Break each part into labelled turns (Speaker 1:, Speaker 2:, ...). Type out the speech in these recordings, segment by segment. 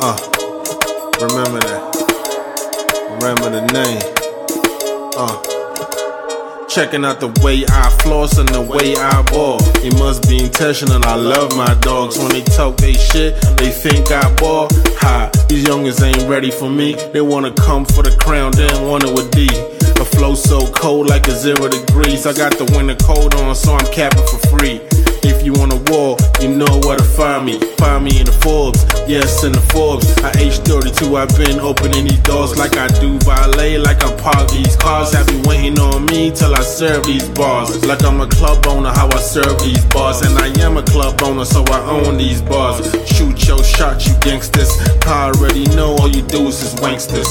Speaker 1: Remember that. Remember the name. Checking out the way I floss and the way I ball. It must be intentional, I love my dogs. When they talk they shit, they think I ball. Ha, these youngins ain't ready for me. They wanna come for the crown, they don't want it with D. The flow so cold like a 0 degrees. I got the winter coat on, so I'm capping for free. If you on a wall, you know where to find me. Find me in the Forbes, yes in the Forbes. At age 32, I've been opening these doors like I do valet, like I park these cars. Have you waiting on me till I serve these bars? Like I'm a club owner, how I serve these bars. And I am a club owner, so I own these bars. Shoot your shot, you gangsters. I already know all you do is just wanksters.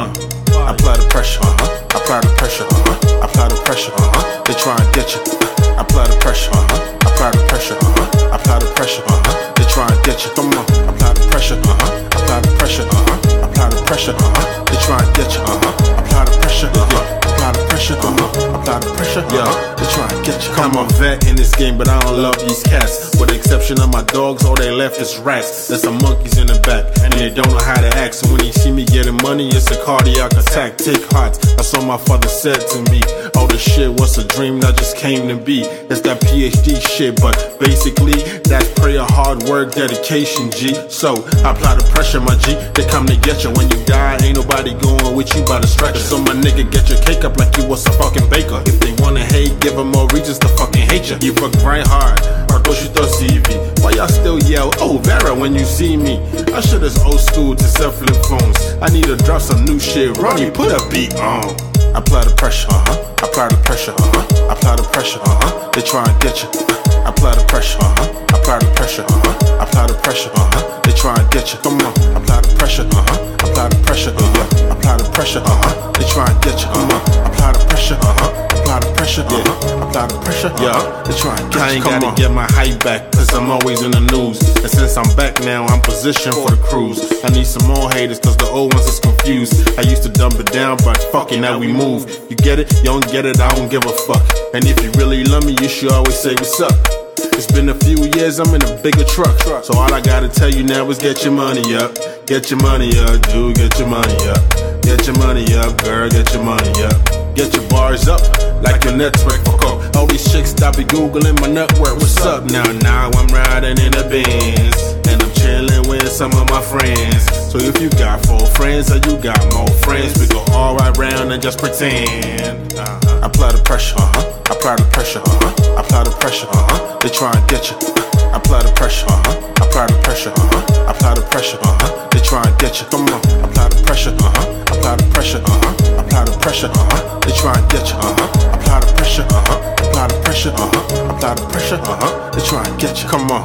Speaker 1: Apply the pressure, apply the pressure, apply the pressure, they try and get you. Apply the pressure, apply the pressure, apply the pressure, they try and get you. Come on, apply the pressure, apply the pressure, apply the pressure, they try and get you. Apply the pressure, apply the pressure, apply the pressure, they try and get you. I'm a vet in this game, but I don't love these cats. With the exception of my dogs, all they left is rats. There's some monkeys in the back, and they don't know how to act. So when they see me getting money, it's a cardiac attack. Take heart, that's what my father said to me. All the shit was a dream that just came to be. It's that PhD shit, but basically that's prayer, hard work, dedication, G. So apply the pressure, my G. They come to get you. When you die, ain't nobody going with you by the stretcher. So my nigga, get your cake up like you was a fucking baker. If they wanna hate, give them more reasons to fucking hate you. You work right hard, Argoshito CV. Why y'all still yell, oh Vera, when you see me? I shit is old school to self-flip phones. I need to drop some new shit. Ronnie, put a beat on. Apply the pressure, apply the pressure, apply the pressure, they try and get you. Apply the pressure, apply the pressure, apply the pressure, they try and get you. Come on, apply the pressure, apply the pressure, apply the pressure, they try and get you. Come on, apply the pressure, apply the pressure, apply the pressure, they try and get you. I ain't gotta get my hype back, cause I'm always in the news. And since I'm back now, I'm positioned for the cruise. I need some more haters, cause the old ones is confused. I used to dump it down, but fuck it, now we move. You get it? You don't get it? I don't give a fuck. And if you really love me, you should always say what's up. It's been a few years, I'm in a bigger truck. So all I gotta tell you now is get your money up. Get your money up, dude, get your money up. Get your money up, girl, get your money up. Get your bars up, like your network, fuck up. All these chicks that be googling my network, what's up now? Now I'm riding in the Benz, and I'm chilling with some of my friends. So if you got 4 friends or you got more friends, we go all right round and just pretend. Apply the pressure, apply the pressure, apply the pressure, they try and get you. Apply the pressure, apply the pressure, apply the pressure, they try and get you. Come on, apply the pressure, apply the pressure, apply the pressure, they try and get you. Apply the pressure, apply the pressure, apply the pressure, they try and get you. Come on,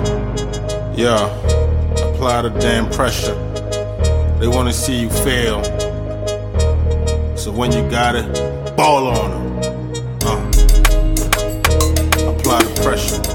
Speaker 1: yeah, apply the damn pressure. They wanna see you fail, so when you got it, ball on them. Apply the pressure.